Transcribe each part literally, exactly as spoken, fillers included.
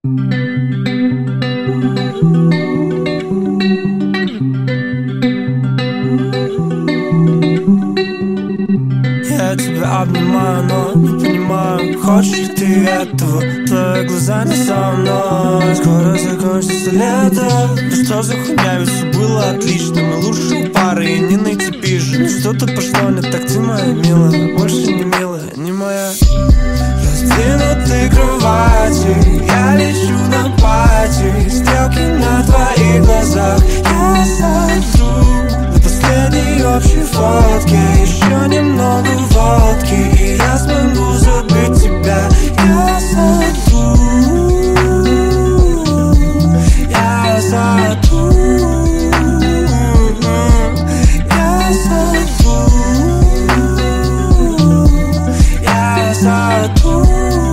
Я тебя обнимаю, но не понимаю, хочешь ли ты этого. Твои глаза не со мной. Скоро закончится лето. Да что за хуйня, ведь все было отлично. Мы лучшие пары и не найти пижи. Но что-то пошло не так, ты моя милая. Больше не милая, не моя. Раздвинутой кровати я лечу на пати. Стрелки на твоих глазах я сойду. На последней общей фотке еще немного водки, и я смогу забыть тебя. Я сойду, я сойду, я сойду, я сойду.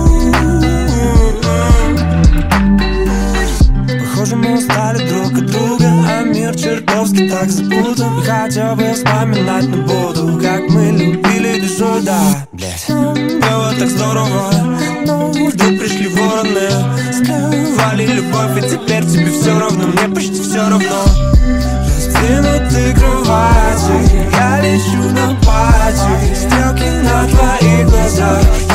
Похоже, мы устали друг от друга, а мир чертовски так запутан. И хотя бы вспоминать не буду, как мы любили до сюда. Было так здорово, но вдруг пришли вороны, скрывали любовь, и теперь тебе все равно, мне почти все равно. Раздвинутой кровати я лечу на пати. Стрелки на твоих глазах